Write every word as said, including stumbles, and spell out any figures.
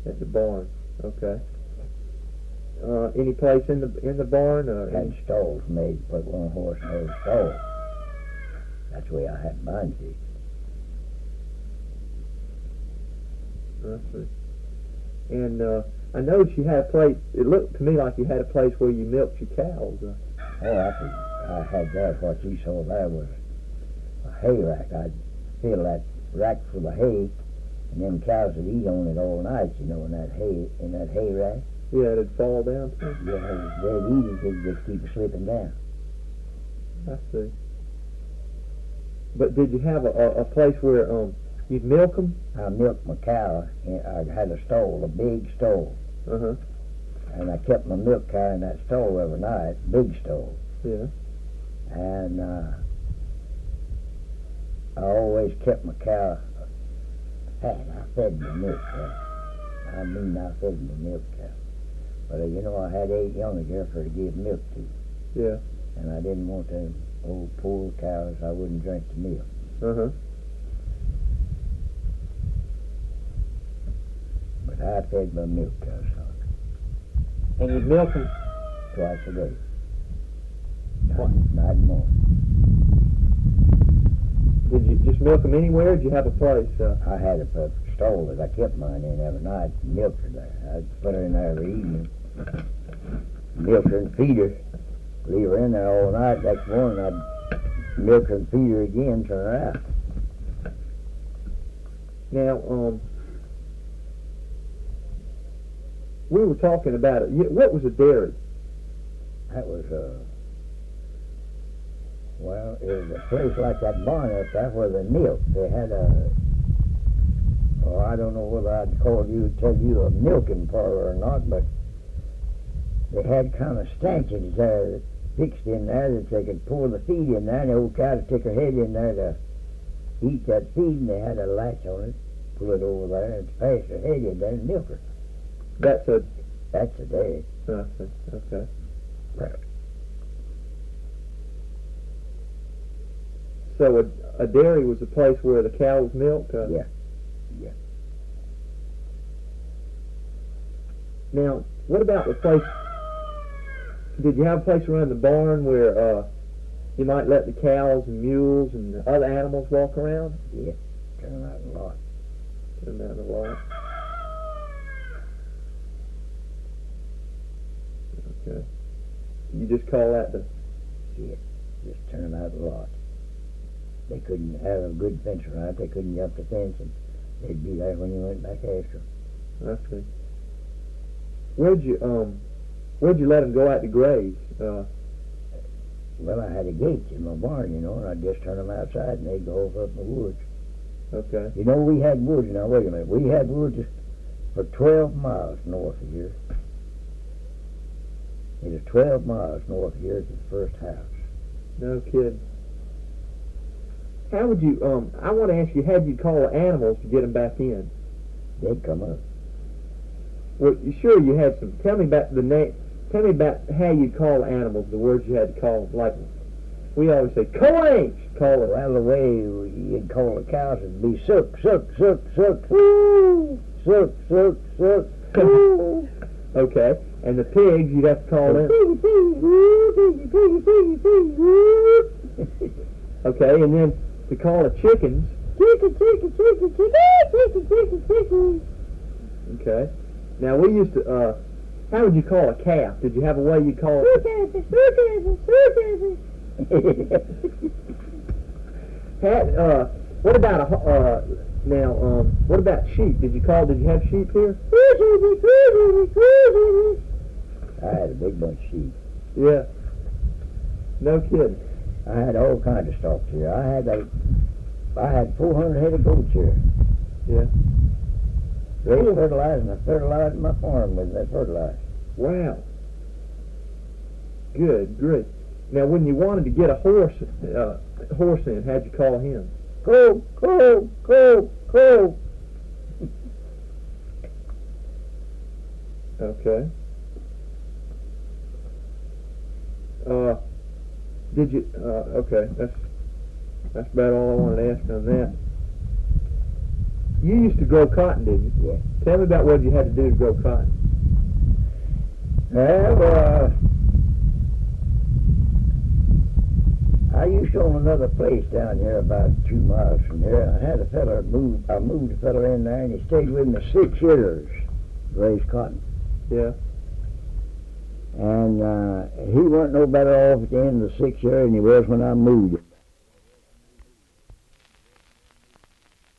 At the barn. Okay. Uh, any place in the in the barn? Or Had stalls made to put one horse in every stall. That's the way I had mine fixed. I see. And uh, I noticed you had a place. It looked to me like you had a place where you milked your cows. Uh, Oh, I could, I had that. What you saw there was a hay rack. I'd fill that rack full of hay, and them cows would eat on it all night, you know, in that hay, in that hay rack. yeah, it'd fall down too. Yeah, they'd eat it, they'd just keep slipping down. I see. But did you have a, a, a place where um you'd milk them? I milked my cow, and I had a stall, a big stall, Uh huh. and I kept my milk cow in that stall every night, big stall. Yeah. And uh, I always kept my cow fat. I fed my milk cow. I mean, I fed my milk cow. But uh, you know, I had eight young here for to give milk to, Yeah. and I didn't want them old poor cows. I wouldn't drink the milk. Uh huh. But I fed my milk cows And you'd milk them. twice a day, What? night, night and morning. Did you just milk them anywhere? Or did you have a place? Uh, I had a, a stall that I kept mine in every night and milked her there. I'd put her in there every evening, milk her and feed her, leave her in there all night. Next morning I'd milk her and feed her again, turn her out. now, um, we were talking about it. You- What was a dairy? That was, uh, well, it was a place like that barn up there where they milked. They had a, oh, I don't know whether I'd call you, tell you a milking parlor or not, but they had kind of stanchions there fixed in there that they could pour the feed in there, and the old cow would stick her head in there to eat that feed, and they had a latch on it, pull it over there, and pass her head in there and milk her. That's a. That's a dairy. I see. Okay. Right. So a, a dairy was a place where the cows milked? Uh, Yeah. Yeah. Now, what about the place? Did you have a place around the barn where uh, you might let the cows and mules and the other animals walk around? Yeah. Turn out a lot. Turn down a lot. Okay. You just call that the. Yeah. Just turn out a lot. They couldn't have a good fence around it. They couldn't jump the fence, and they'd be there when you went back after them. I see. Where'd you um, where'd you let them go out to graze? Uh, Well, I had a gate in my barn, you know, and I'd just turn them outside, and they'd go off up in the woods. okay. You know, we had woods. Now, wait a minute. We had woods for twelve miles north of here. It was twelve miles north of here to the first house. No kidding. How would you? Um, I want to ask you, how'd you call the animals to get them back in? They'd come up. Well, you sure you had some. Tell me about the name. Tell me about how you call animals. The words you had to call them. Like we always say, "Coinch." Call it. Well, the way you'd call the cows would be suck, suck, suck, suck, woo, suck, suck, suck, woo. Okay. And the pigs, you'd have to call them. Okay. And then to call the chickens. Chicken, chicken, chicken, chicken, chicken, chicken, chicken. Okay. Now we used to. Uh, how would you call a calf? Did you have a way you call it? Had, uh, what about a ho- uh, now? Um, what about sheep? Did you call? Did you have sheep here? I had a big bunch of sheep. Yeah. No kidding. I had all kinds of stock here. I had a, I had four hundred head of goats here. Yeah. They fertilized, and I fertilized my farm with that fertilizer. Wow. Good, great. Now, when you wanted to get a horse, uh, horse in, how'd you call him? Go, go, go, go. Okay. Uh, did you? Uh, okay, that's that's about all I wanted to ask on that. you used to grow cotton, didn't you? Yeah. Tell me about what you had to do to grow cotton. Well, uh, I used to own another place down here about two miles from here. I had a fella move. I moved a fella in there, and he stayed with me six years, raised cotton. Yeah. And uh, he wasn't no better off at the end of the six years than he was when I moved him.